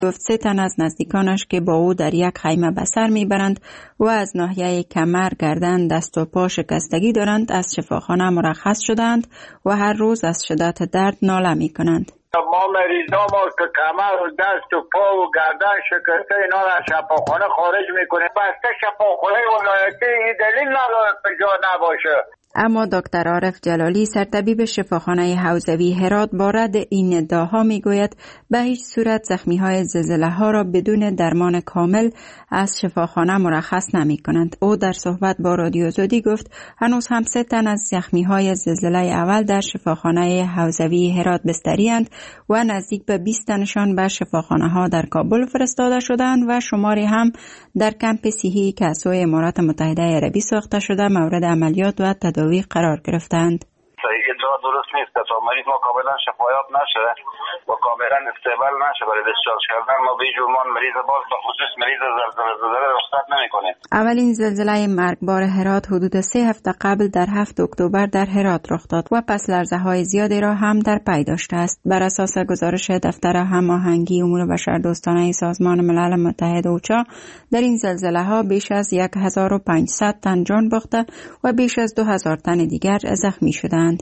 گفت 3 تن از نزدیکانش که با او در یک خیمه به سر میبرند و از ناحیه کمر، گردن، دست و پا شکستگی دارند از شفاخانه مرخص شدند و هر روز از شدت درد ناله میکنند. ما مریضا ما که کمر و دست و پا و گردن شکسته اینا را از شفاخانه خارج میکنه. بسته شفاخانه ولایتی این دلیل نداره که جا نباشه. اما دکتر عارف جلالی سرطبیب شفاخانه حوزوی هرات با رد این ادعاها میگوید به هیچ صورت زخمی‌های زلزله‌ها را بدون درمان کامل از شفاخانه مرخص نمی‌کنند. او در صحبت با رادیو آزادی گفت هنوز هم 3 تن از زخمی‌های زلزله اول در شفاخانه حوزوی هرات بستری‌اند و نزدیک به 20 تنشان به شفاخانه‌ها در کابل فرستاده شدند و شماری هم در کمپ صحی که از سوی امارات متحده عربی ساخته شده مورد عملیات و تداوی قرار گرفتند. ادعا درست نیست که تا مریض ما کاملا شفایاب نشه و کاملا استیبل نشه برای دیسچارج کردن ما به جرمان مریض باز به خصوص مریض زلزله رخصت نمی‌کنیم. اولین زلزله مرگبار هرات حدود 3 هفته قبل در 7 اکتبر در هرات رخ داد و پس لرزه‌های زیادی را هم در پی داشته است. بر اساس گزارش دفتر هماهنگی امور بشردوستانه سازمان ملل متحد اوچا در این زلزله‌ها بیش از 1500 تن جان باخته و بیش از 2000 تن دیگر زخمی شدند.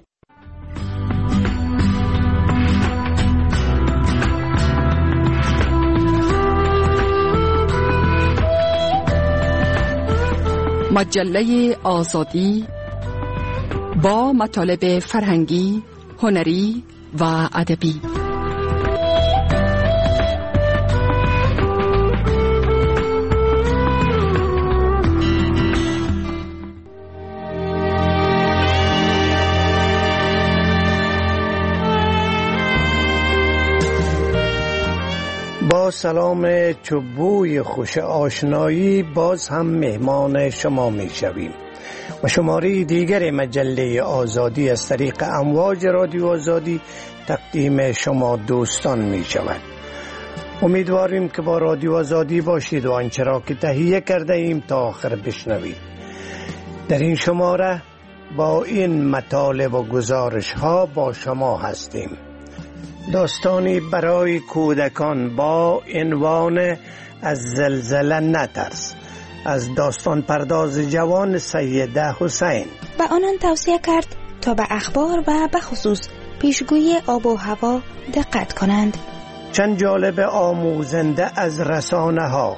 مجله آزادی با مطالب فرهنگی، هنری و ادبی. با سلام چوبوی خوش آشنایی باز هم مهمان شما می شویم و شماره دیگر مجله آزادی از طریق امواج رادیو آزادی تقدیم شما دوستان می شود. امیدواریم که با رادیو آزادی باشید و آنچه را که تهیه کرده ایم تا آخر بشنوید. در این شماره با این مطالب و گزارش ها با شما هستیم. داستانی برای کودکان با عنوان از زلزله نترس از داستان پرداز جوان سیده حسین. به آنان توصیه کرد تا به اخبار و به خصوص پیشگویی آب و هوا دقت کنند. چند جالب آموزنده از رسانه ها.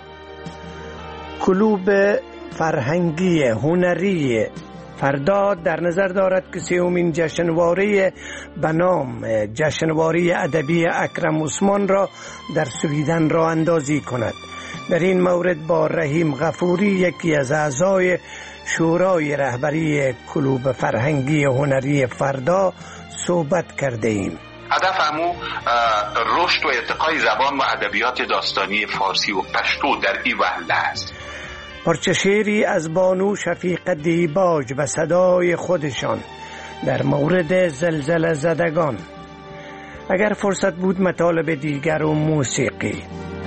کلوب فرهنگی هنری فردا در نظر دارد که 3مین جشنواره به نام جشنواره ادبی اکرم عثمان را در سویدن راه اندازی کند. در این مورد با رحیم غفوری یکی از اعضای شورای رهبری کلوب فرهنگی هنری فردا صحبت کرده ایم. هدف همو رشد و ارتقای زبان و ادبیات داستانی فارسی و پشتو در این وهله است. پارچه شعری از بانو شفیقه دیباج و صدای خودشان در مورد زلزله زدگان. اگر فرصت بود مطالب دیگر و موسیقی.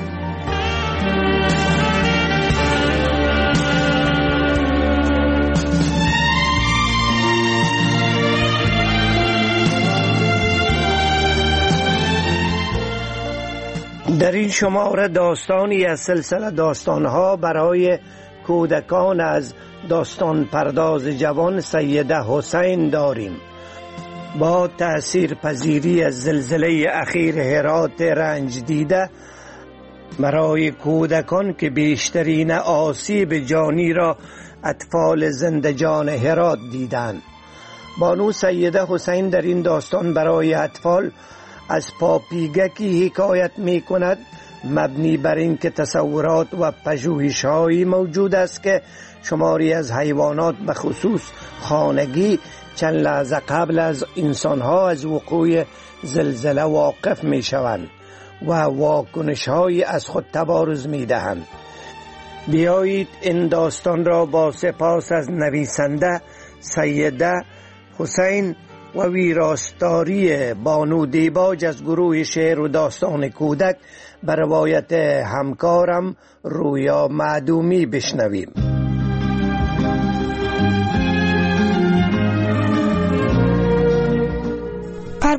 در این شماره داستانی از سلسله داستانها برای کودکان از داستان پرداز جوان سیده حسین داریم. با تأثیر پذیری از زلزله اخیر هرات رنج دیده برای کودکان که بیشترین آسیب جانی را اطفال زندجان هرات دیدند. بانو سیده حسین در این داستان برای اطفال از پاپیگکی حکایت می کند، مبنی بر این که تصورات و پژوهش‌هایی موجود است که شماری از حیوانات به خصوص خانگی چند لحظه قبل از انسان‌ها از وقوع زلزله واقف می‌شوند و واکنش‌هایی از خود تبارز می‌دهند. بیایید این داستان را با سپاس از نویسنده سیده حسین و ویراستاری بانو دیباج از گروه شعر و داستان کودک به روایت همکارم رویا معدومی بشنویم.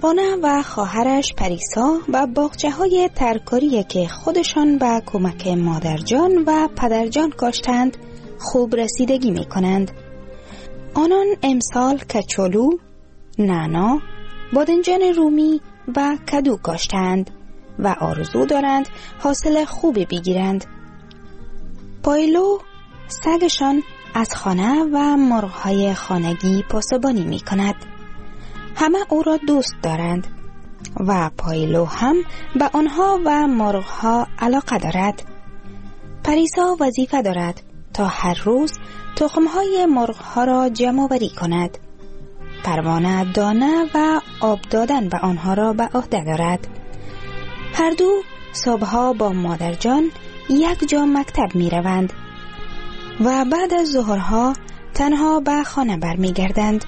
پروانه و خواهرش پریسا و باغچه‌های ترکاری که خودشان به کمک مادرجان و پدرجان کاشتند خوب رسیدگی می کنند. آنان امسال کچالو، نعنا، بادنجان رومی و کدو کاشتند و آرزو دارند حاصل خوبی بگیرند. پایلو سگشان از خانه و مرغ‌های خانگی پاسبانی می کند. همه او را دوست دارند و پایلو هم به آنها و مرغ‌ها علاقه دارد. پریسا وظیفه دارد تا هر روز تخم‌های مرغ‌ها را جمع‌آوری کند. پروانه دانه و آب دادن به آنها را به عهده دارد. هر دو صبح‌ها با مادرجان یک جا مکتب می روند و بعد از ظهرها تنها به خانه برمی گردند.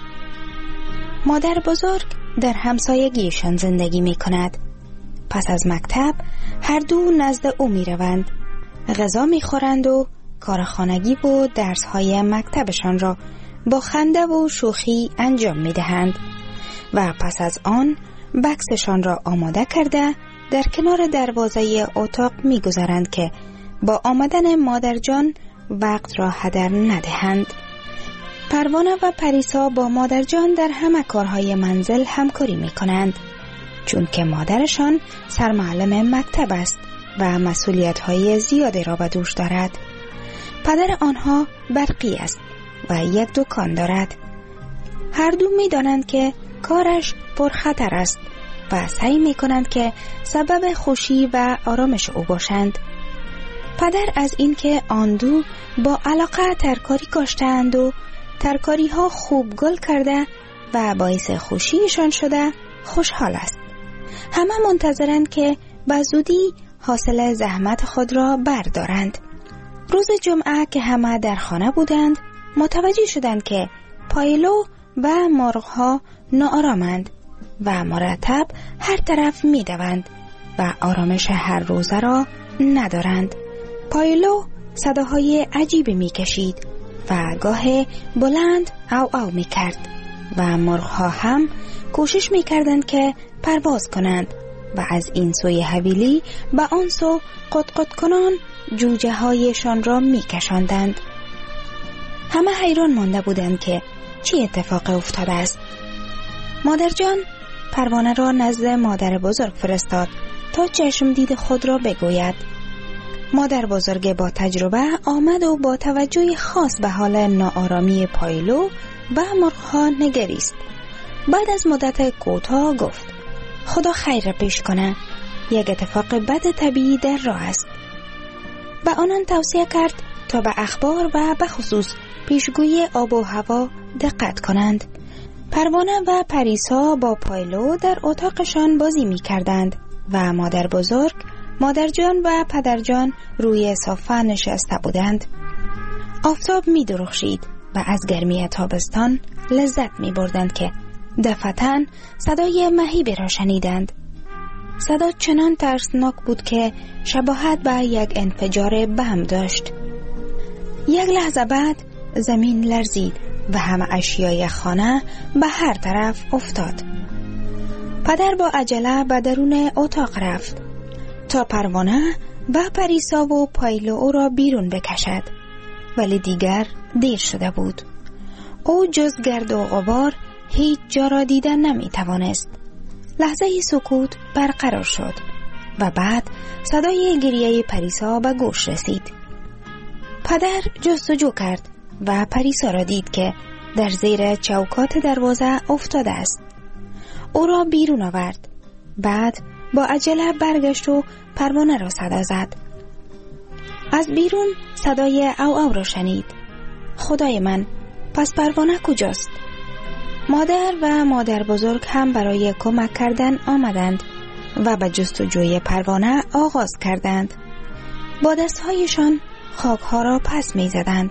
مادر بزرگ در همسایگیشان زندگی می کند. پس از مکتب هر دو نزد او می روند. غذا می خورند و کار خانگی و درس‌های مکتبشان را با خنده و شوخی انجام می دهند و پس از آن بکسشان را آماده کرده در کنار دروازه اتاق می گذارند که با آمدن مادرجان وقت را هدر ندهند. پروانه و پریسا با مادرجان در همه کارهای منزل همکاری می کنند چون که مادرشان سرمعلم مکتب است و مسئولیت‌های زیادی را به دوش دارد. پدر آنها برقی است و یک دکان دارد. هر دو می دانند که کارش پرخطر است و سعی می کنند که سبب خوشی و آرامش او باشند. پدر از اینکه آن دو با علاقه ترکاری کاشتند و ترکاری ها خوب گل کرده و باعث خوشیشان شده خوشحال است. همه منتظرند که به زودی حاصل زحمت خود را بردارند. روز جمعه که همه در خانه بودند متوجه شدند که پایلو و مرغ‌ها ناآرامند و مرتب هر طرف می دوند و آرامش هر روزه را ندارند. پایلو صداهای عجیبی می کشید و گاه بلند او او می کرد و مرغ‌ها هم کوشش می کردند که پرواز کنند و از این سوی حویلی به آن سو قطقط کنان جوجه هایشان را می کشاندند. همه حیران مانده بودند که چه اتفاق افتاده است. مادرجان پروانه را نزد مادر بزرگ فرستاد تا چشم دید خود را بگوید. مادر بزرگ با تجربه آمد و با توجه خاص به حال ناآرامی پایلو و مرغ‌ها نگریست. بعد از مدت کوتاه گفت: خدا خیر پیش کنه، یک اتفاق بد طبیعی در راه است. به آنان توصیه کرد تا به اخبار و به خصوص پیشگویی آب و هوا دقت کنند. پروانه و پریسا با پایلو در اتاقشان بازی می کردند و مادر بزرگ، مادرجان و پدرجان روی صافه نشسته بودند. آفتاب می درخشید و از گرمی تابستان لذت می بردند که دفعتاً صدای مهیبی را شنیدند. صدا چنان ترسناک بود که شباهت به یک انفجار بم داشت. یک لحظه بعد زمین لرزید و همه اشیای خانه به هر طرف افتاد. پدر با عجله به درون اتاق رفت تا پروانه و پریسا و پایلو او را بیرون بکشد، ولی دیگر دیر شده بود. او جز گرد و غبار هیچ جا را دیدن نمی توانست. لحظه سکوت برقرار شد و بعد صدای گریه پریسا به گوش رسید. پدر جستجو کرد و پریسا را دید که در زیر چوکات دروازه افتاده است. او را بیرون آورد. بعد با عجله برگشت و پروانه را صدا زد. از بیرون صدای او او را شنید. خدای من، پس پروانه کجاست؟ مادر و مادر بزرگ هم برای کمک کردن آمدند و به جستجوی پروانه آغاز کردند. با دستهایشان خاکها را پس می زدند.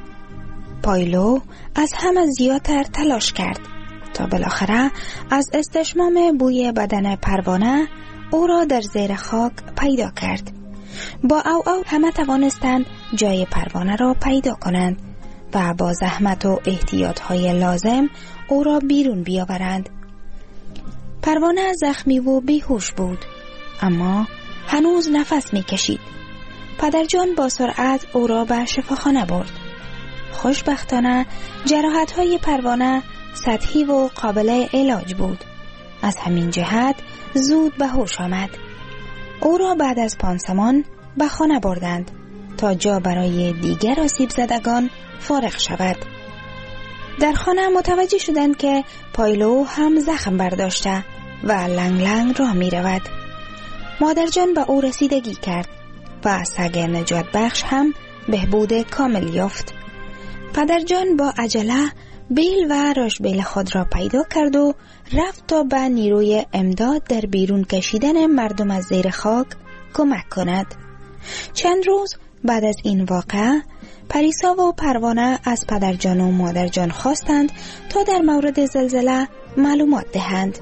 پایلو از همه زیادتر تلاش کرد تا بالاخره از استشمام بوی بدن پروانه او را در زیر خاک پیدا کرد. با او همه توانستند جای پروانه را پیدا کنند و با زحمت و احتیاطهای لازم او را بیرون بیاورند. پروانه زخمی و بیهوش بود، اما هنوز نفس می‌کشید. پدرجان با سرعت او را به شفاخانه برد. خوشبختانه جراحت‌های پروانه سطحی و قابل علاج بود. از همین جهت زود به هوش آمد. او را بعد از پانسمان به خانه بردند تا جا برای دیگر آسیب زدگان فارغ شود. در خانه متوجه شدند که پایلو هم زخم برداشته و لنگ لنگ راه می رود. مادرجان به او رسیدگی کرد و سگ نجات بخش هم بهبود کامل یافت. پدرجان با عجله بیل و راشبیل خود را پیدا کرد و رفت تا به نیروی امداد در بیرون کشیدن مردم از زیر خاک کمک کند. چند روز بعد از این واقعه پریسا و پروانه از پدرجان و مادرجان خواستند تا در مورد زلزله معلومات دهند.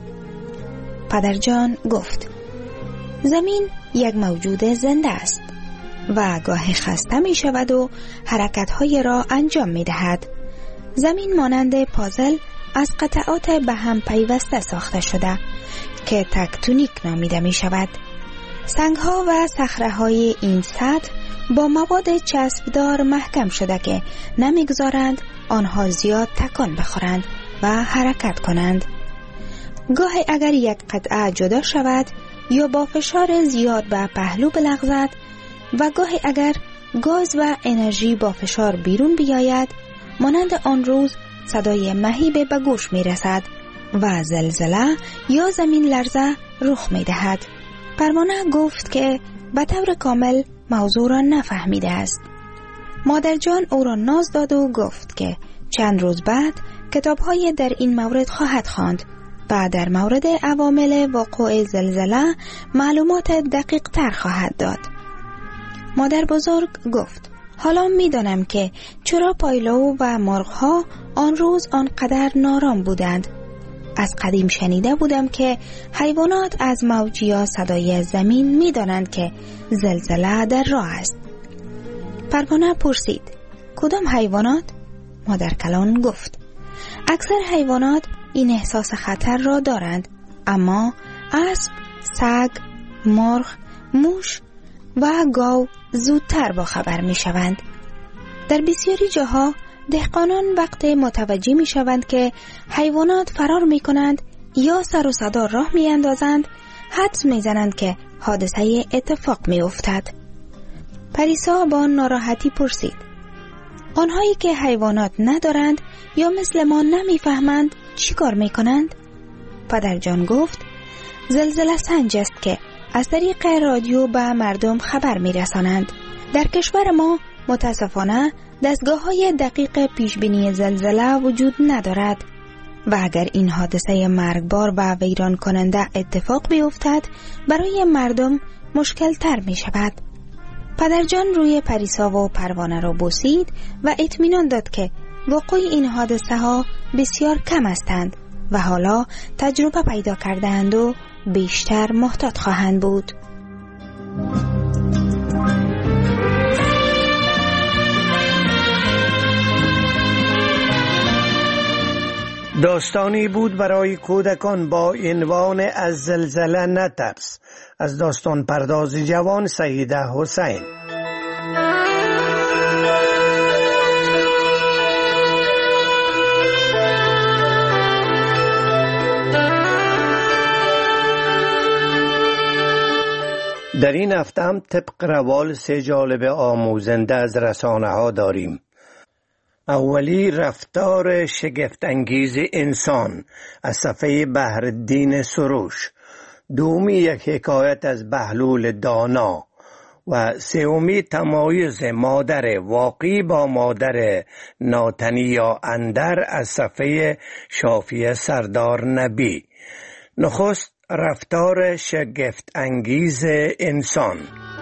پدرجان گفت: زمین یک موجود زنده است و گاهی خسته می شود و حرکت‌های را انجام می دهد. زمین مانند پازل از قطعات به هم پیوسته ساخته شده که تکتونیک نامیده می شود. سنگ‌ها و صخره‌های این سطح با مواد چسبدار محکم شده که نمیگذارند آنها زیاد تکان بخورند و حرکت کنند. گاهی اگر یک قطعه جدا شود یا با فشار زیاد به پهلو بلغزد و گاهی اگر گاز و انرژی با فشار بیرون بیاید، مانند آن روز صدای مهیب به گوش می رسد و زلزله یا زمین لرزه رخ می دهد. پروانه گفت که به طور کامل موضوع را نفهمیده است. مادرجان او را ناز داد و گفت که چند روز بعد کتاب‌های در این مورد خواهد خواند و در مورد عوامل وقوع زلزله معلومات دقیق تر خواهد داد. مادر بزرگ گفت: حالا می دانم که چرا پایلو و مرغ‌ها آن روز آنقدر نارام بودند. از قدیم شنیده بودم که حیوانات از موج یا صدای زمین می دانند که زلزله در راه است. پروانه پرسید: کدام حیوانات؟ مادر کلان گفت: اکثر حیوانات این احساس خطر را دارند، اما اسب، سگ، مرغ، موش و گاو زودتر با خبر می شوند. در بسیاری جاها دهقانان وقت متوجه می شوند که حیوانات فرار می کنند یا سر و صدا راه می اندازند، حدس می زنند که حادثه اتفاق می افتد. پریسا با ناراحتی پرسید: آنهایی که حیوانات ندارند یا مثل ما نمی فهمند چی کار می کنند؟ پدرجان گفت: زلزله سنج است که از طریق رادیو به مردم خبر می رسانند. در کشور ما متاسفانه دستگاه‌های دقیق پیشبینی زلزله وجود ندارد و اگر این حادثه مرگبار و ویران کننده اتفاق بیفتد برای مردم مشکل تر می شود. پدرجان روی پریسا و پروانه را بوسید و اطمینان داد که وقوع این حادثه ها بسیار کم هستند و حالا تجربه پیدا کردند و بیشتر محتاط خواهند بود. داستانی بود برای کودکان با عنوان از زلزله نترس، از داستان پرداز جوان سیده حسین. در این هفته هم طبق روال 3 جالب آموزنده از رسانه ها داریم. اولی رفتار شگفت‌انگیز انسان از صفحه بحرالدین سروش، دومی یک حکایت از بهلول دانا و سومی تمایز مادر واقعی با مادر ناتنی یا اندر از صفحه شافیه سردار نبی. نخست رفتار شگفت‌انگیز انسان.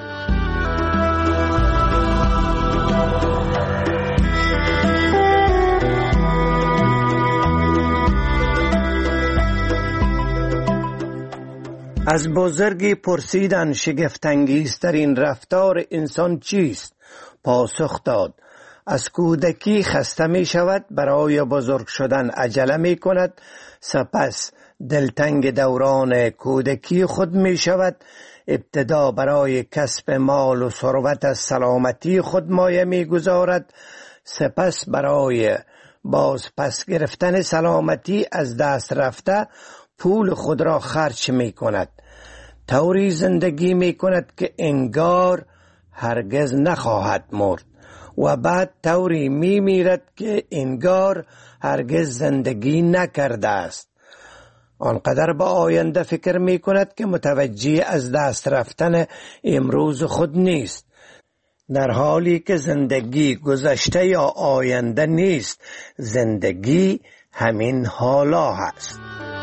از بزرگی پرسیدند شگفت‌انگیزترین رفتار انسان چیست؟ پاسخ داد: از کودکی خسته می شود، برای بزرگ شدن عجله می کند، سپس دلتنگ دوران کودکی خود می شود، ابتدا برای کسب مال و ثروت از سلامتی خود مایه می گذارد، سپس برای باز پس گرفتن سلامتی از دست رفته پول خود را خرج می کند. طوری زندگی می کند که انگار هرگز نخواهد مرد و بعد طوری می میرد که انگار هرگز زندگی نکرده است. آنقدر به آینده فکر می کند که متوجه از دست رفتن امروز خود نیست، در حالی که زندگی گذشته یا آینده نیست، زندگی همین حالا هست.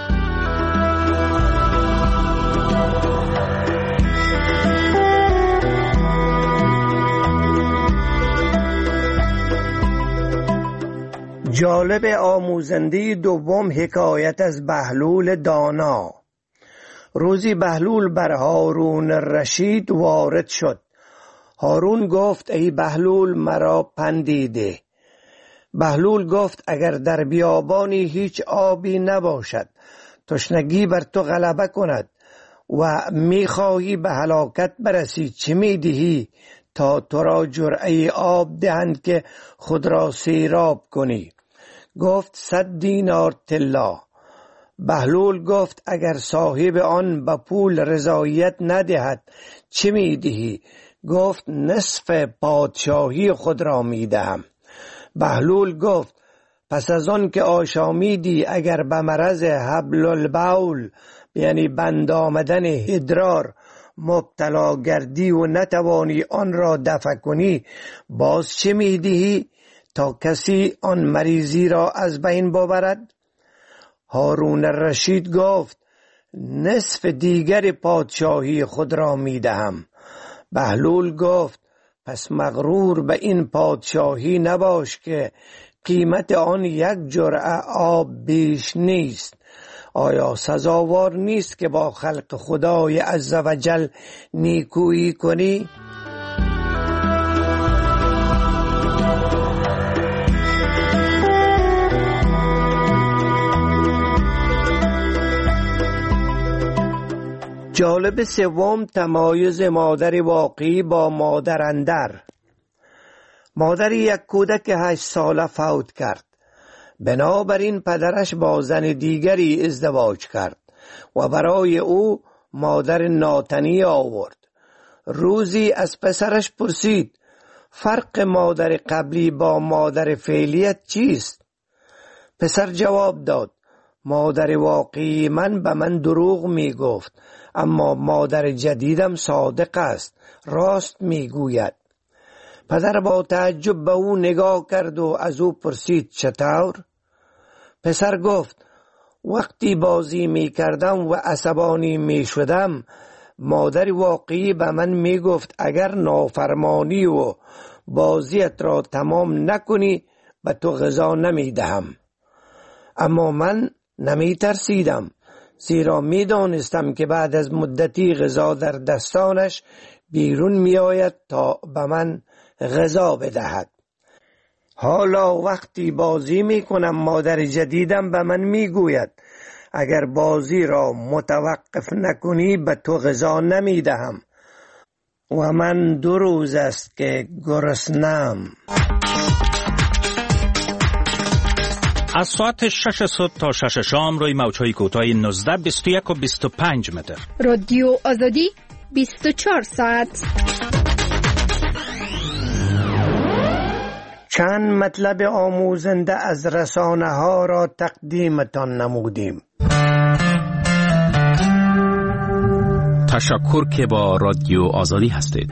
جالب آموزنده دوم حکایت از بهلول دانا. روزی بهلول بر هارون رشید وارد شد. هارون گفت ای بهلول مرا پندی ده. بهلول گفت اگر در بیابانی هیچ آبی نباشد، تشنگی بر تو غلبه کند و میخواهی به هلاکت برسی، چه میدهی تا تو را جرعه آب دهند که خود را سیراب کنی؟ گفت 100 دینار طلا. بهلول گفت اگر صاحب آن به پول رضایت ندهد چه میدهی؟ گفت نصف پادشاهی خود را میدهم. بهلول گفت پس از آن که آشامیدی اگر به مرض حبل البول یعنی بند آمدن ادرار مبتلا گردی و نتوانی آن را دفع کنی، باز چه میدهی تا کسی آن مریضی را از بین ببرد؟ هارون الرشید گفت نصف دیگر پادشاهی خود را میدهم. بهلول گفت پس مغرور به این پادشاهی نباش که قیمت آن 1 جرعه آب بیش نیست. آیا سزاوار نیست که با خلق خدای عزوجل نیکویی کنی؟ جالب سوم تمایز مادر واقعی با مادر اندر. مادر یک کودک 8 ساله فوت کرد. بنابراین پدرش با زن دیگری ازدواج کرد و برای او مادر ناتنی آورد. روزی از پسرش پرسید فرق مادر قبلی با مادر فعلیت چیست؟ پسر جواب داد مادر واقعی من به من دروغ می گفت، اما مادر جدیدم صادق است، راست می گوید. پدر با تعجب به او نگاه کرد و از او پرسید چطور؟ پسر گفت وقتی بازی می کردم و عصبانی می شدم، مادر واقعی به من می گفت اگر نافرمانی و بازیت را تمام نکنی به تو غذا نمی دهم. اما من نمی ترسیدم، زیرا می دانستم که بعد از مدتی غذا در دستانش بیرون می آید تا به من غذا بدهد. حالا وقتی بازی می کنم مادر جدیدم به من می گوید اگر بازی را متوقف نکنی به تو غذا نمی دهم و من 2 روز است که گرسنه‌ام. از ساعت 6 صبح تا 6 شام روی موج‌های کوتاه 19، 21 و 25 متر. رادیو آزادی 24 ساعت. چند مطلب آموزنده از رسانه ها را تقدیمتان نمودیم. تشکر که با رادیو آزادی هستید.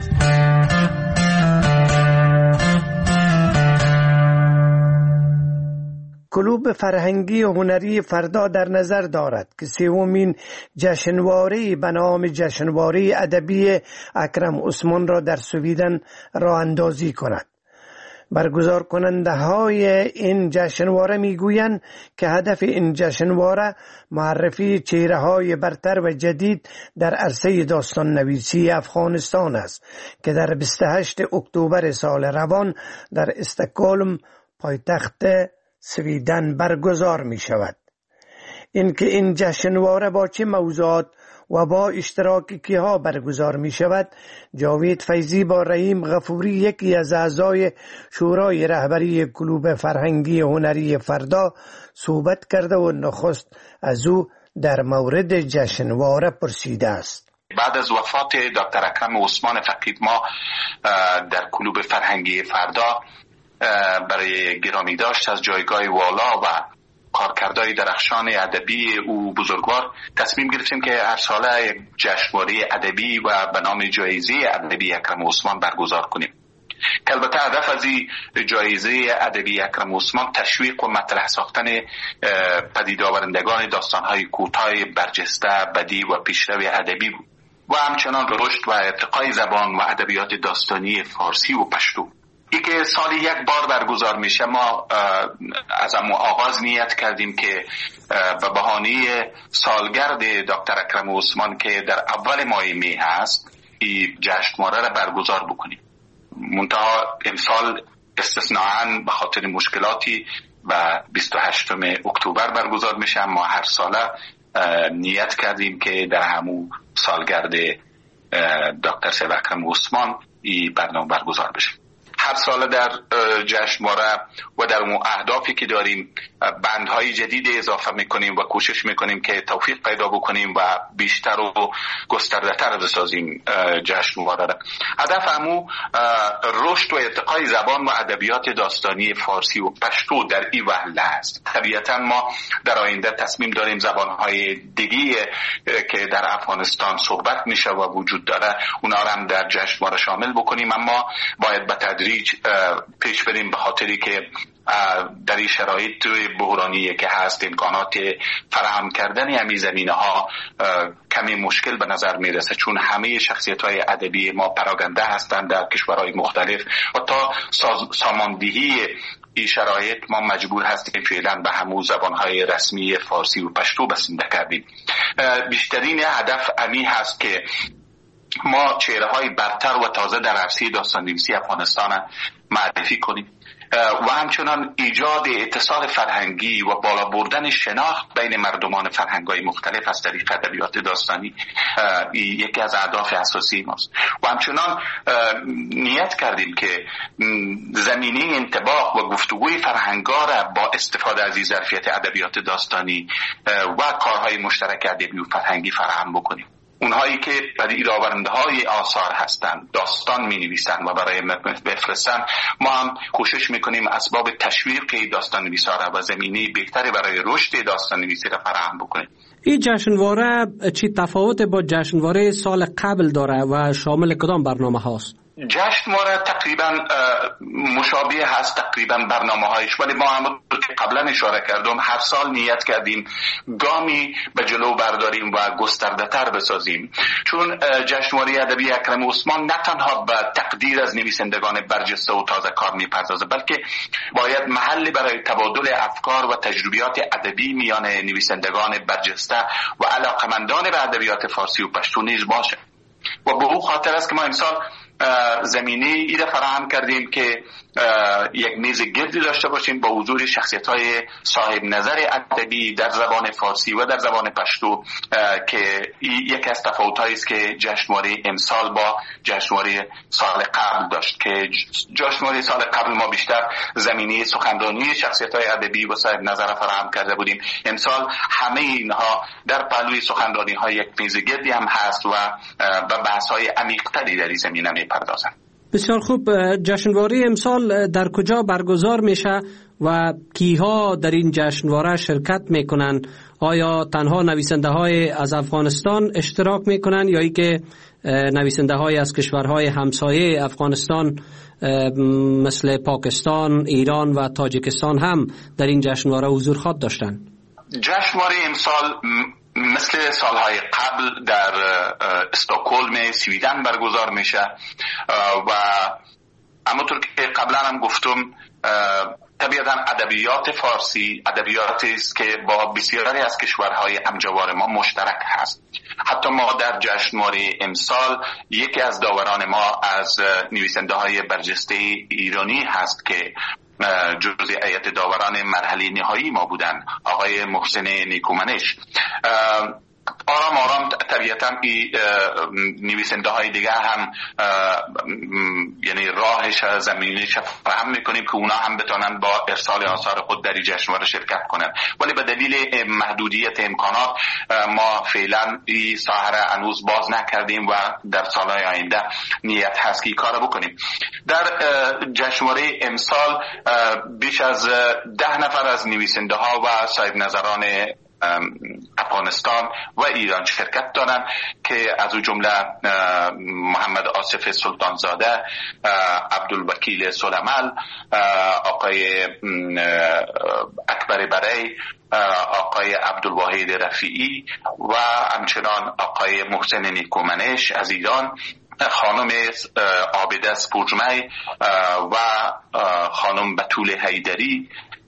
کلوب فرهنگی و هنری فردا در نظر دارد که 3مین جشنواره به نام جشنواره ادبی اکرم عثمان را در سویدن راه اندازی کند. برگزار کننده های این جشنواره میگویند که هدف این جشنواره معرفی چهره های برتر و جدید در عرصه داستان نویسی افغانستان است که در 28 اکتبر سال روان در استکهلم پایتخت سویدن برگزار می شود. اینکه این جشنواره با چه موضوعات و با اشتراک کیها برگزار می شود، جاوید فیضی با رحیم غفوری، یکی از اعضای شورای رهبری کلوب فرهنگی هنری فردا، صحبت کرده و نخست از او در مورد جشنواره پرسیده است. بعد از وفات دکتر اکرم عثمان فقید ما در کلوب فرهنگی فردا برای گرامی داشت از جایگاه والا و کارکردهای درخشان ادبی او بزرگوار تصمیم گرفتیم که هر ساله یک جشنواره ادبی و به نام جایزه ادبی اکرم عثمان برگزار کنیم. که البته هدف از این جایزه ادبی اکرم عثمان تشویق و مطرح ساختن پدید آورندگان داستان‌های کوتاه برجسته، بدیع و پیشرو ادبی بود و همچنان رشد و ارتقای زبان و ادبیات داستانی فارسی و پشتو. ای که سالی یک بار برگزار میشه، ما از آغاز نیت کردیم که به بهانه سالگرد دکتر اکرم عثمان که در اول ماه می هست این جشنواره را برگزار بکنیم. منتها امسال استثناءً به خاطر مشکلاتی و 28 اکتبر برگزار میشه، ما هر ساله نیت کردیم که در همون سالگرد دکتر سید اکرم عثمان این برنامه برگزار بشه. هر سال در جشنواره و در اون اهدافی که داریم بندهای جدید اضافه میکنیم و کوشش میکنیم که توفیق پیدا بکنیم و بیشتر و گسترده‌تر بسازیم جشنواره را. هدف همو رشد و ارتقای زبان و ادبیات داستانی فارسی و پشتو در این وهله است. طبیعتا ما در آینده تصمیم داریم زبانهای دیگه که در افغانستان صحبت میشه و وجود داره اونا را هم در جشنواره شامل بکنیم، اما باید به تدریج پیش بریم به خاطری که در این شرایط بحرانی که هست امکانات فراهم کردن همین زمینه‌ها کمی مشکل به نظر میرسه، چون همه شخصیت‌های ادبی ما پراگنده هستند در کشورهای مختلف و تا ساماندهی این شرایط ما مجبور هستیم فعلا به همون زبان‌های رسمی فارسی و پشتو بسنده کردیم. بیشترین هدف امی هست که ما چهره‌های برتر و تازه در عرصه داستان‌نویسی افغانستان معرفی کنیم و همچنان ایجاد اتصال فرهنگی و بالا بردن شناخت بین مردمان فرهنگ‌های مختلف از طریق ادبیات داستانی یکی از اهداف اساسی ماست. و همچنان نیت کردیم که زمینه انطباق و گفتگوی فرهنگ‌ها را با استفاده از این ظرفیت ادبیات داستانی و کارهای مشترک ادبی و فرهنگی فراهم بکنیم. اونهایی که پدید آورنده های آثار هستند، داستان می نویسند و برای بفرستن، ما هم کوشش میکنیم اسباب تشویق داستان نویسا و زمینه بهتری برای رشد داستان نویسی را فراهم بکنیم. این جشنواره چی تفاوت با جشنواره سال قبل داره و شامل کدام برنامه هاست؟ جشنواره تقریبا مشابه هست تقریبا برنامه‌هایش، ولی ما هم که قبلا اشاره کردم هر سال نیت کردیم گامی به جلو برداریم و گسترده‌تر بسازیم، چون جشنواره ادبی اکرم عثمان نه تنها به تقدیر از نویسندگان برجسته و تازه کار میپردازه، بلکه باید محلی برای تبادل افکار و تجربیات ادبی میان نویسندگان برجسته و علاقمندان به ادبیات فارسی و پشتو نیز باشه. و به او خاطر است که ما امسال زمینه ای را فراهم کردیم که یک میز گردی داشته باشیم با حضور شخصیت‌های صاحب نظر ادبی در زبان فارسی و در زبان پشتو، که یکی از تفاوت‌هایی است که جشنواره امسال با جشنواره سال قبل داشت، که جشنواره سال قبل ما بیشتر زمینه سخنرانی شخصیت‌های ادبی و صاحب نظر فراهم کرده بودیم. امسال همه اینها در پهلوی سخنرانی‌های یک میز گردی هم هست و به بحث‌های عمیق‌تری در این زمینه می‌پردازند. بسیار خوب. جشنواره امسال در کجا برگزار میشه و کیها در این جشنواره شرکت میکنن؟ آیا تنها نویسنده های از افغانستان اشتراک میکنن یا ای که نویسنده های از کشورهای همسایه افغانستان مثل پاکستان، ایران و تاجیکستان هم در این جشنواره حضور خواهد داشتن؟ جشنواره امسال مثل سالهای قبل در استکهلم سویدن برگزار میشه و همونطور که قبلا هم گفتم طبیعتا ادبیات فارسی ادبیاتی است که با بسیاری از کشورهای همجوار ما مشترک هست. حتی ما در جشنواره امسال یکی از داوران ما از نویسنده های برجسته ایرانی هست که جزء هیئت داوران مرحله نهایی ما بودن، آقای محسن نیکومنش. آرام آرام طبیعتا نویسنده های دیگه هم یعنی راهش زمینش فهم میکنیم که اونا هم بتونن با ارسال آثار خود در جشنواره شرکت کنن، ولی به دلیل محدودیت امکانات ما فعلا این ساحه هنوز باز نکردیم و در سالهای آینده نیت هست که کار بکنیم. در جشنواره امسال بیش از 10 نفر از نویسنده ها و صاحب نظران افغانستان و ایران شرکت دارند که از او جمله محمد آصف سلطانزاده، عبدالوکیل سلمل، آقای اکبر بری، آقای عبدالواحد رفیعی و همچنان آقای محسن نیکومنش از ایران، خانم عابده سپوجمی و خانم بتول حیدری،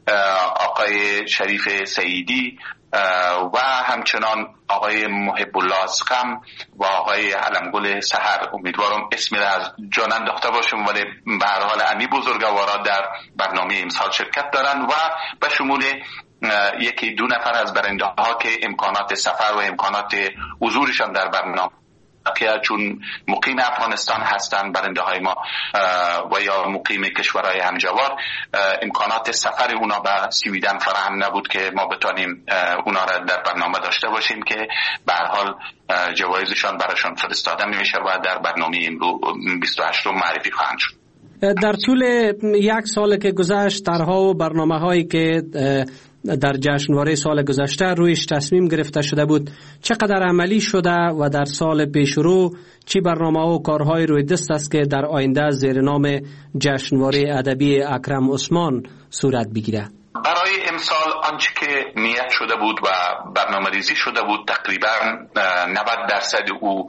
آقای شریف سعیدی و همچنان آقای محب الله اسقم و آقای علمگل سحر. امیدوارم اسمی را از جان انداخته باشم، ولی به هر حال امی بزرگوارا در برنامه امسال شرکت دارند و به شمول یکی 2 نفر از برنده ها که امکانات سفر و امکانات حضورشان در برنامه که چون مقیم افغانستان هستند برنده های ما و یا مقیم کشورهای همجوار، امکانات سفر اونا به سویدن فراهم نبود که ما بتانیم اونا را در برنامه داشته باشیم که به هر حال جوایزشان براشون فرستاده میشه و در برنامه امروز 28 معرفی خواهند شد. در طول 1 سال که گذشت، طرح‌ها و برنامه‌هایی که در جشنواره سال گذشته رویش تصمیم گرفته شده بود چقدر عملی شده و در سال پیشرو چی برنامه و کارهای روی دست است که در آینده زیر نام جشنواره ادبی اکرم عثمان صورت بگیره؟ برای امسال آنچه که نیت شده بود و برنامه ریزی شده بود تقریبا 90% او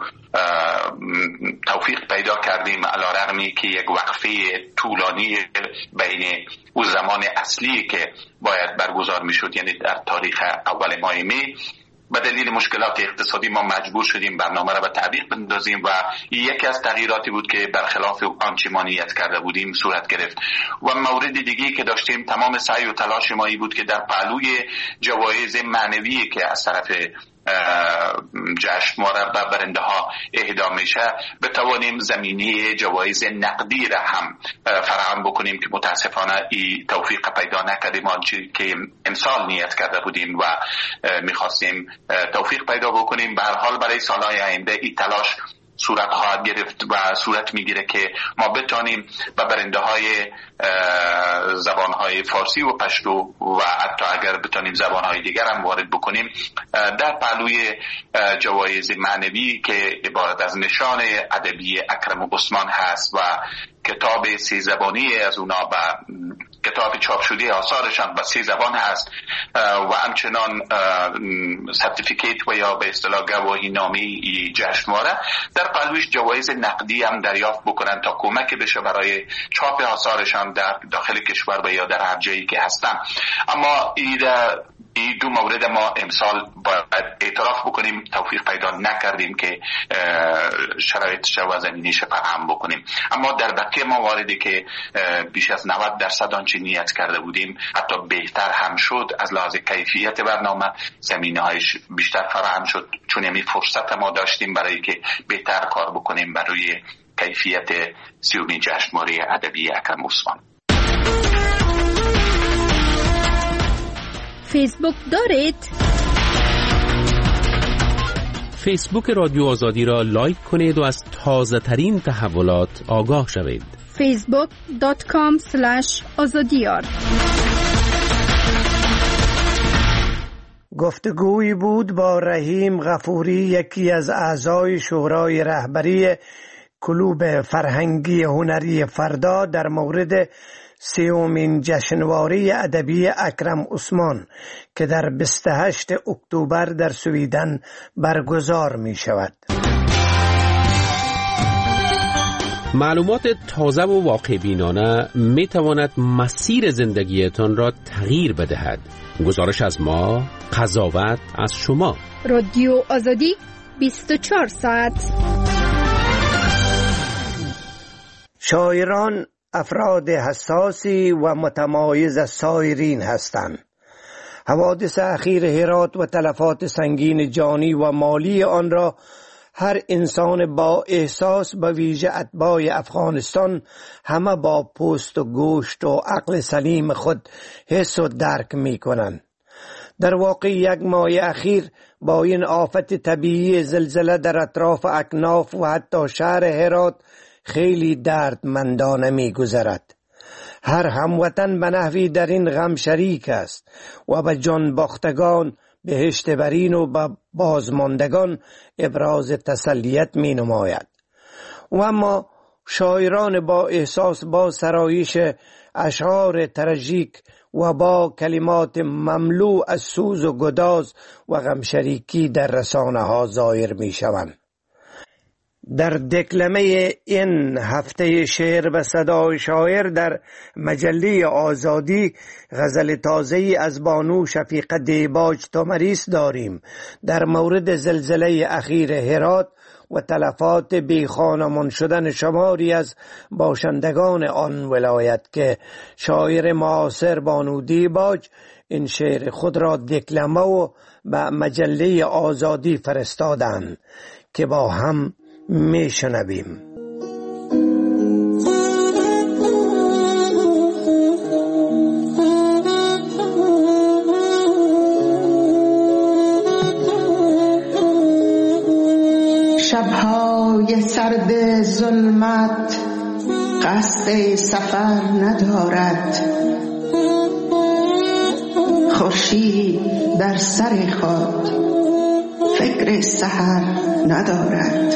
توفیق پیدا کردیم، علیرغمی که یک وقفه طولانی بین او زمان اصلی که باید برگزار میشد، یعنی در تاریخ اول ماه می، به دلیل مشکلات اقتصادی ما مجبور شدیم برنامه را به تعویق بندازیم و یکی از تغییراتی بود که برخلاف آنچه ما نیت کرده بودیم صورت گرفت. و مورد دیگه که داشتیم تمام سعی و تلاش ما بود که در پهلوی جوایز معنوی که از طرف جشنواره به برنده ها اهدا میشه بتوانیم زمینه جوایز نقدی را هم فراهم بکنیم که متاسفانه این توفیق پیدا نکردیم آنچه که امسال نیت کرده بودیم و میخواستیم توفیق پیدا بکنیم. به هر حال برای سالهای آینده این تلاش صورت خواهد گرفت و صورت میگیره که ما بتانیم به برنده های زبان های فارسی و پشتو و حتی اگر بتانیم زبان های دیگر هم وارد بکنیم در پهلوی جوایز معنوی که عبارت از نشان ادبی اکرم عثمان هست و کتاب 3 زبانی از اونا و کتاب چاپ شده آثارشان به 3 زبان هست و همچنان سرتیفیکیت و یا به اصطلاح گواهی نامه جشنواره در پهلویش جوایز نقدی هم دریافت بکنن تا کمک بشه برای چاپ آثارشان در داخل کشور و یا در هر جایی که هستن. اما این 2 مورد ما امسال باید اعتراف بکنیم توفیق پیدا نکردیم که شرایطش و زمینیش فراهم بکنیم. اما در بقیه مواردی که بیش از 90% آنچه نیت کرده بودیم حتی بهتر هم شد. از لحاظ کیفیت برنامه زمینه‌هایش بیشتر فراهم شد، چون یعنی فرصت ما داشتیم برای که بهتر کار بکنیم برای کیفیت 30 جشنواره ادبی اکرم عثمان. فیسبوک دارید؟ فیسبوک رادیو آزادی را لایک کنید و از تازه ترین تحولات آگاه شوید. facebook.com/azadiyar. گفتگویی بود با رحیم غفوری، یکی از اعضای شورای رهبری کلوب فرهنگی هنری فردا در مورد 30مین جشنواره ادبی اکرم عثمان که در 28 اکتبر در سویدن برگزار می شود. معلومات تازه و واقع بینانه می تواند مسیر زندگیتان را تغییر بدهد. گزارش از ما، قضاوت از شما. رادیو آزادی 24 ساعت. شاعران افراد حساسی و متمایز از سایرین هستند. حوادث اخیر هرات و تلفات سنگین جانی و مالی آن را هر انسان با احساس به ویژه اتباع افغانستان همه با پوست و گوشت و عقل سلیم خود حس و درک می کنند. در واقع یک ماه اخیر با این آفت طبیعی زلزله در اطراف اکناف و حتی شهر هرات خیلی دردمندانه می گذرد. هر هموطن به نحوی در این غم شریک است و به جان باختگان بهشت برین و به بازماندگان ابراز تسلیت می نماید. و اما شاعران با احساس با سرایش اشعار تراژیک و با کلمات مملو از سوز و گداز و غمشریکی در رسانه ها ظاهر می شوند. در دکلمه این هفته شعر و صدای شاعر در مجله آزادی غزل تازه‌ای از بانو شفیقه دیباج تومریس داریم در مورد زلزله اخیر هرات و تلفات بیخانمان شدن شماری از باشندگان آن ولایت که شاعر معاصر بانو دیباج این شعر خود را دکلمه و به مجله آزادی فرستادند که با هم می شنویم. شبهای سرد ظلمت قصد سفر ندارد، خورشید در سر خود فکر سحر ندارد.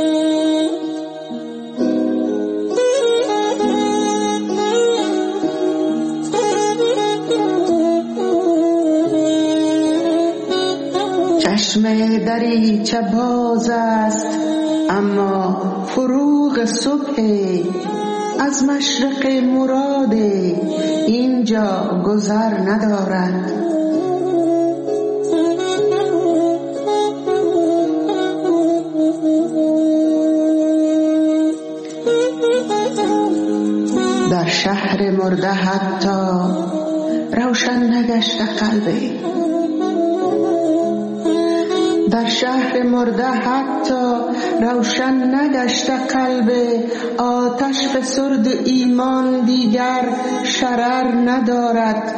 چشم دریچه باز است اما فروغ صبح، از مشرق مراد اینجا گذر ندارد. در شهر مرده حتی روشن نگشته قلبی، در شهر مرده حتی روشن نگشته قلب، آتش فسرد ایمان دیگر شرر ندارد.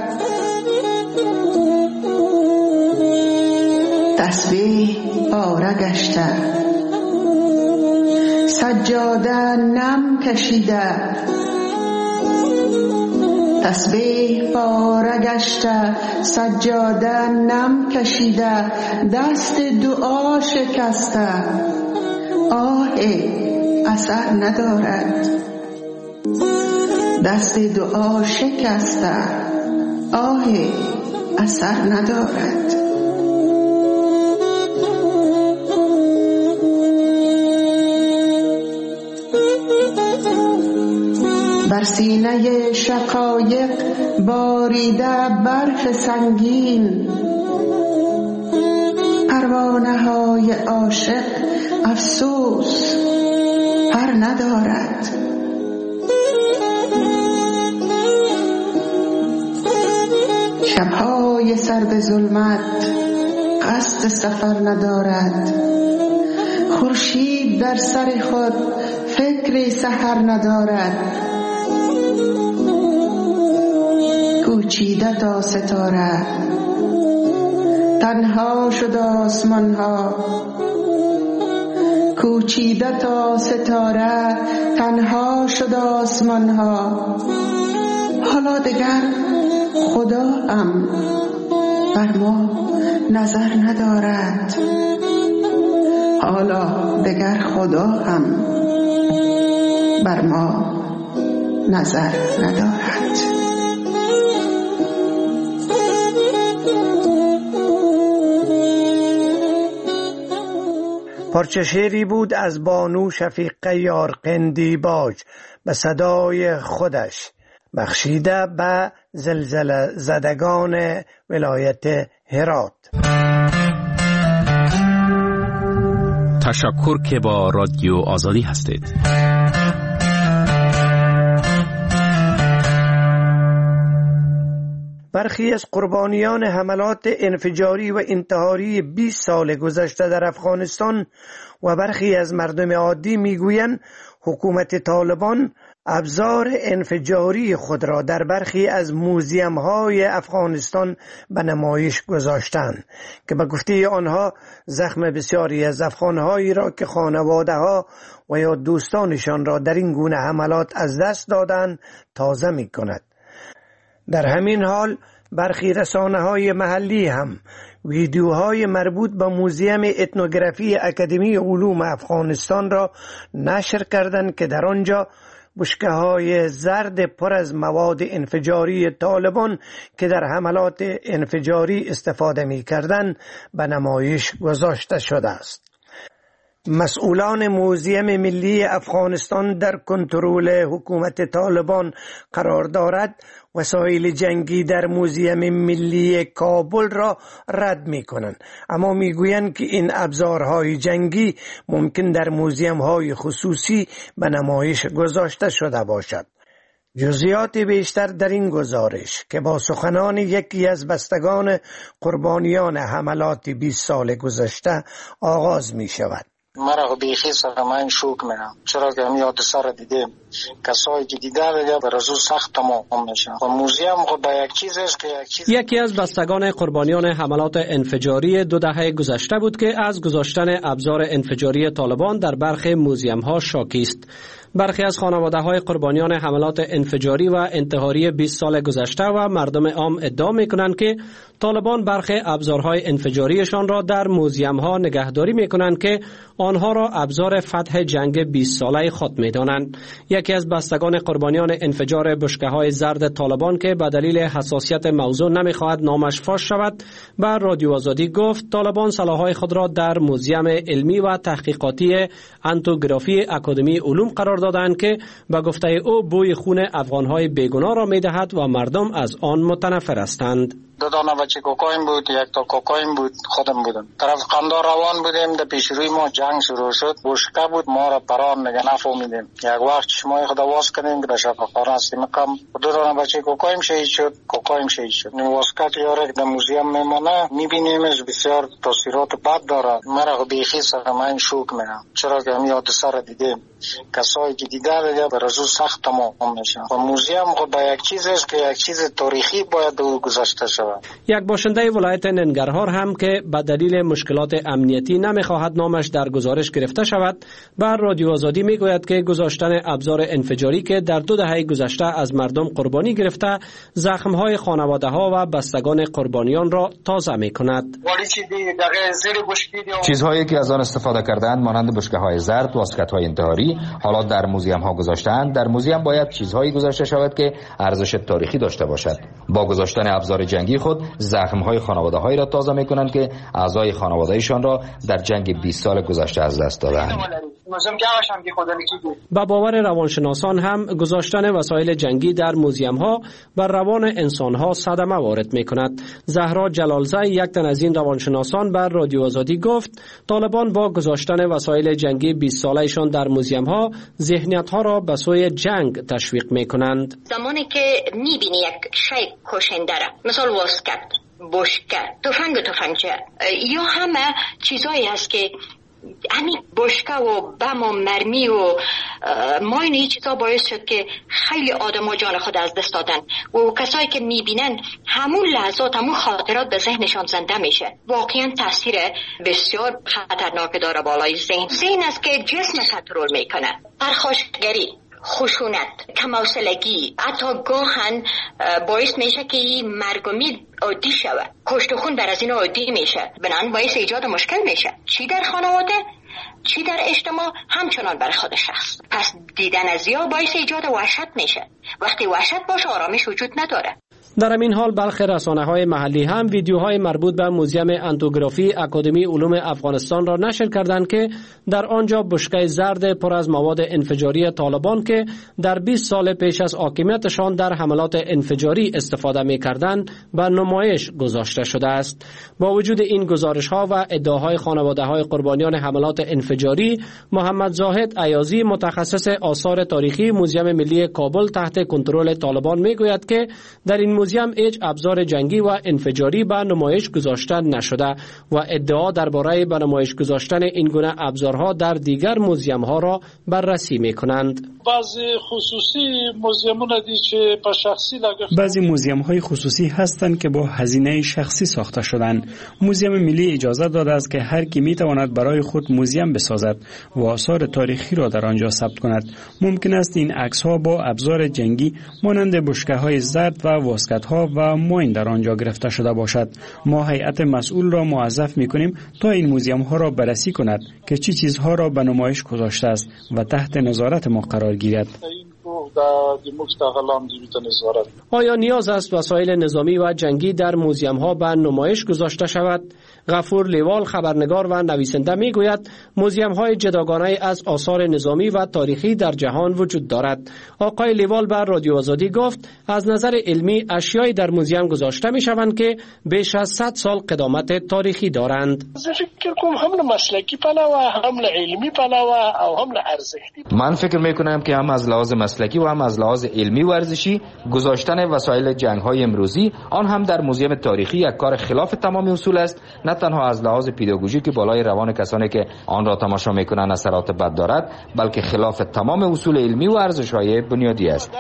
تسبیح پاره گشته، سجاده نم کشیده، تسبیح پاره گشته، سجاده نم کشیده، دست دعا شکسته، آه اثر ندارد. دست دعا شکسته، آه اثر ندارد. بر سینه شقایق باریده برف سنگین، پروانه های عاشق افسوس پر ندارد. شبهای سرد ظلمت قصد سفر ندارد، خورشید در سر خود فکر سحر ندارد. کوچیده تا ستاره تنها شد آسمان ها، کوچیده تا ستاره تنها شد آسمان ها. حالا دگر خدا هم بر ما نظر ندارد، حالا دگر خدا هم بر ما نظر ندارد. پارچه شعری بود از بانو شفیقه یار قندی باج به صدای خودش بخشیده به زلزله زدگان ولایت هرات. تشکر که با رادیو آزادی هستید. برخی از قربانیان حملات انفجاری و انتحاری 20 سال گذشته در افغانستان و برخی از مردم عادی میگویند حکومت طالبان ابزار انفجاری خود را در برخی از موزیم های افغانستان به نمایش گذاشتند که به گفته آنها زخم بسیاری از افغانهایی را که خانواده ها و یا دوستانشان را در این گونه حملات از دست دادند تازه می کند. در همین حال برخی رسانه‌های محلی هم ویدیوهای مربوط به موزیم اتنوگرافی اکادمی علوم افغانستان را نشر کردند که در آنجا بشکه‌های زرد پر از مواد انفجاری طالبان که در حملات انفجاری استفاده می‌کردند به نمایش گذاشته شده است. مسئولان موزیم ملی افغانستان در کنترل حکومت طالبان قرار دارد وسایل جنگی در موزیم ملی کابل را رد می کنند، اما می گویند که این ابزارهای جنگی ممکن در موزیم های خصوصی به نمایش گذاشته شده باشد. جزئیات بیشتر در این گزارش که با سخنان یکی از بستگان قربانیان حملات 20 سال گذشته آغاز می شود. مرا بیخی سر من شوک میرم، چرا که همین حادثه را دیدیم. کسایی که دیده بر از او سخت تمام میشن. و موزیم خود به یک چیز است که یکی از بستگان قربانیان حملات انفجاری 2 دهه گذشته بود که از گذاشتن ابزار انفجاری طالبان در برخی موزیم ها شاکی است. برخی از خانواده‌های قربانیان حملات انفجاری و انتحاری 20 سال گذشته و مردم عام ادعا می‌کنند که طالبان برخی ابزارهای انفجاریشان را در موزیم‌ها نگهداری می‌کنند که آنها را ابزار فتح جنگ 20 ساله خود می‌دانند. یکی از بستگان قربانیان انفجار بشکه‌های زرد طالبان که به دلیل حساسیت موضوع نمی‌خواهد نامش فاش شود، به رادیو آزادی گفت طالبان سلاح‌های خود را در موزیم علمی و تحقیقاتی انتوگرافی اکادمی علوم قرار دادند که به گفته او بوی خون افغان‌های بیگناه را می‌دهد و مردم از آن متنفر هستند. 2 دانه بچه کوکائین بود، 1 تا کوکائین بود، خودم بودم. طرف قندار روان بودیم، در پیش روی ما جنگ شروع شد. بشکه بود، ما را پران نگه نفهمیدیم. یک وقت چشمای خود واس کردیم که در شفاخانه هستیم. کم 2 دانه بچه کوکائین شهید شد، کوکائین شهید شد. واسکت یاره که در موزیم میمانه میبینیمش، بسیار تاثیرات بد داره. مرا بیخی سر من شوک میرم، چرا که همین حادثه را دیدیم. کسایی که دیده بر از او سخت تمام میشن. و موزیم خود به یک چیز است که یک چیز تاریخی باید او گذاشته شود. یک باشنده ولایت ننگرهار هم که به دلیل مشکلات امنیتی نمیخواهد نامش در گزارش گرفته شود، بر رادیو آزادی میگوید که گذاشتن ابزار انفجاری که در 2 دهه گذشته از مردم قربانی گرفته زخم‌های خانواده‌ها و بستگان قربانیان را تازه میکند. چیزهایی که از آن استفاده کردند مانند بشکه‌های زرد، واسکت‌های انتحاری حالا در موزیم‌ها گذاشتند. در موزیم باید چیزهایی گذاشته شود که ارزش تاریخی داشته باشد. با گذاشتن ابزار جنگی خود زخم‌های خانواده‌هایی را تازه می‌کنند که اعضای خانواده‌ایشان را در جنگ 20 سال گذشته از دست دادند. با باور روانشناسان هم گذاشتن وسایل جنگی در موزیم‌ها بر روان انسان‌ها صدمه وارد می‌کند. زهرا جلالزی، یک تن از این روانشناسان، بر رادیو آزادی گفت طالبان با گذاشتن وسایل جنگی 20 ساله‌شان در موزیم‌ها ذهنیت‌ها را به سوی جنگ تشویق می‌کنند. زمانی که می‌بینی یک شی کشنده را، مثلا واسکت، بشکه، تفنگچه یا همه چیزایی هست که همین بشکه و بم و مرمی و ماین این چیزا باعث شد که خیلی آدم ها جان خود از دست دادن و کسایی که میبینن همون لحظات همون خاطرات به ذهنشان زنده میشه. واقعا تاثیر بسیار خطرناک داره بالای ذهن است که جسم کنترل میکنه. پرخاشگری، خشونت، کم‌حوصلگی، حتی گاهن باعث میشه که مرگ و میر عادی شود. کشت و خون بر از این عادی میشه، بنابراین باعث ایجاد مشکل میشه، چی در خانواده چی در اجتماع، همچنان برای خود شخص. پس دیدن از یا باعث ایجاد وحشت میشه. وقتی وحشت باشه آرامش وجود نداره. در این حال برخی رسانه‌های محلی هم ویدیوهای مربوط به موزیم انتوگرافی اکادمی علوم افغانستان را نشر کردند که در آنجا بشکه زرد پر از مواد انفجاری طالبان که در 20 سال پیش از حاکمیتشان در حملات انفجاری استفاده می‌کردند به نمایش گذاشته شده است. با وجود این گزارش‌ها و ادعاهای خانواده‌های قربانیان حملات انفجاری، محمد زاهد ایازی متخصص آثار تاریخی موزیم ملی کابل تحت کنترل طالبان میگوید که در این موزیم هیچ ابزار جنگی و انفجاری به نمایش گذاشته نشده و ادعا درباره به نمایش گذاشتن این گونه ابزارها در دیگر موزیم‌ها را بررسی می‌کنند. بعضی موزیم‌های خصوصی هستند که با هزینه شخصی ساخته شدند. موزیم ملی اجازه داده است که هر کی می‌تواند برای خود موزیم بسازد و آثار تاریخی را در آنجا ثبت کند. ممکن است این عکس‌ها با ابزار جنگی مانند بشکه‌های زرد و واسکت‌ها و موین در آنجا گرفته شده باشد. ما هیئت مسئول را موظف می‌کنیم تا این موزیم‌ها را بررسی کند که چه چیزها را به نمایش گذاشته است و تحت نظارت ما قرار گیرد. آیا نیاز است وسایل نظامی و جنگی در موزیم‌ها به نمایش گذاشته شود؟ غفور لیوال خبرنگار و نویسنده میگوید موزیم‌های جداگانه از آثار نظامی و تاریخی در جهان وجود دارد. آقای لیوال بر رادیو آزادی گفت از نظر علمی اشیایی در موزیم گذاشته میشوند که بیش از 100 سال قدامت تاریخی دارند. من فکر میکنم که هم از لحاظ مسلکی و هم از لحاظ علمی و ارزشی گذاشتن وسایل جنگ‌های امروزی آن هم در موزیم تاریخی یک کار خلاف تمام اصول است، نه تنها از لحاظ پداگوژیک که بالای روان کسانی که آن را تماشا میکنند اثرات بد دارد، بلکه خلاف تمام اصول علمی و ارزش‌های بنیادی است.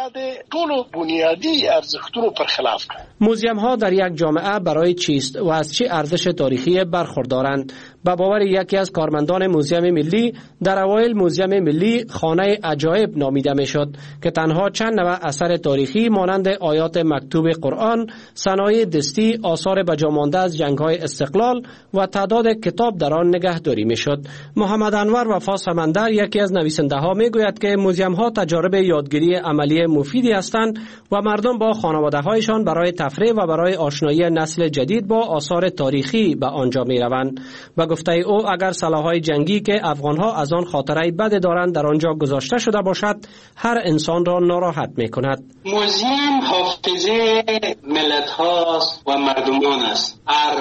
موزیم ها در یک جامعه برای چیست و از چه ارزش تاریخی برخوردارند؟ به باور یکی از کارمندان موزیم ملی، در اوایل موزیم ملی خانه عجایب نامیده میشد که تنها چند نوع اثر تاریخی مانند آیات مکتوب قرآن، صنایع دستی، آثار بجامانده از جنگ‌های استقلال و تعداد کتاب در آن نگهداری میشد. محمد انور وفا سمندر یکی از نویسنده‌ها میگوید که موزیم ها تجارب یادگیری عملی مفیدی هستند و مردم با خانواده‌هایشان برای تفریح و برای آشنایی نسل جدید با آثار تاریخی به آنجا میروند. و گفته او اگر سلاح‌های جنگی که افغان‌ها از آن خاطره بد دارند در آنجا گذاشته شده باشد، هر انسان را ناراحت می‌کند. موزیم حافظه ملت‌هاست و مردمان است. هر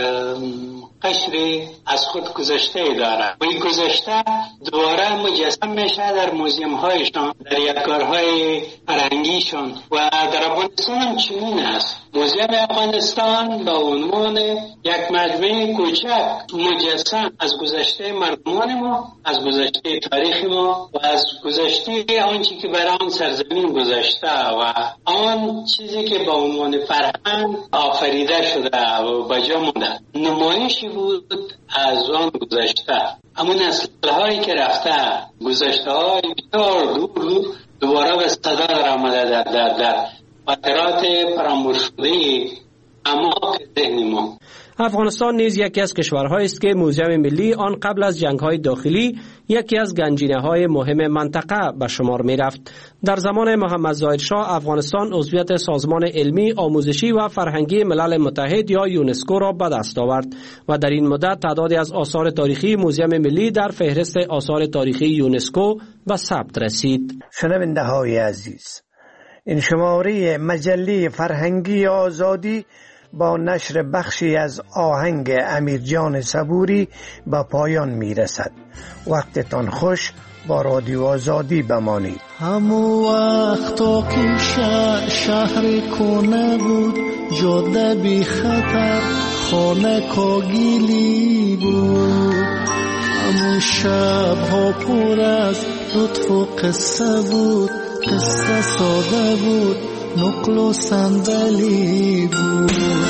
قشری از خود گذشته دارد و این گذشته دوباره مجسم میشه در موزیم هایشان، در یادگارهای فرهنگیشان و در افغانستان هم چنین است. موزیم افغانستان به عنوان یک مجموعه کوچک مجسم از گذشته مردمان ما، از گذشته تاریخ ما و از گذشته آنچه که برای آن سرزمین گذشته و آن چیزی که به عنوان فرهنگ آفریده شده و به جا مانده نمایشی بود از آن گذشته. اما نسل‌هایی که رفته گذشته‌های بسیار دور دوباره به صدا در آمده در خاطرات فراموش شده اعماق ذهن ما. افغانستان نیز یکی از کشورهایی است که موزیم ملی آن قبل از جنگ‌های داخلی یکی از گنجینه‌های مهم منطقه به شمار می‌رفت. در زمان محمد زاهد شاه افغانستان عضویت سازمان علمی، آموزشی و فرهنگی ملل متحد یا یونسکو را به دست آورد و در این مدت تعدادی از آثار تاریخی موزیم ملی در فهرست آثار تاریخی یونسکو به ثبت رسید. شنونده‌های عزیز، این شماره مجله فرهنگی آزادی با نشر بخشی از آهنگ امیرجان صبوری به پایان میرسد. وقتتان خوش، با رادیو آزادی بمانید. همو وقتا که شهر کنه بود، جاده بی خطر، خانه کاگیلی بود. همو شبها پر از لطف و قصه بود، قصه ساده بود، نقل و صندلی بود.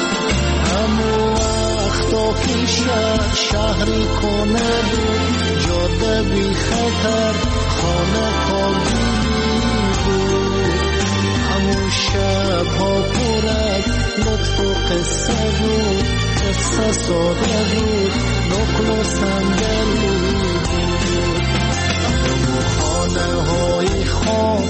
همو وقتا که شهری کنه بود، جاده بی خطر، خانه کاگیلی بود. همو شبها پر از لطف و قصه بود، قصه ساده بود، نقل و صندلی بود. همو خانه های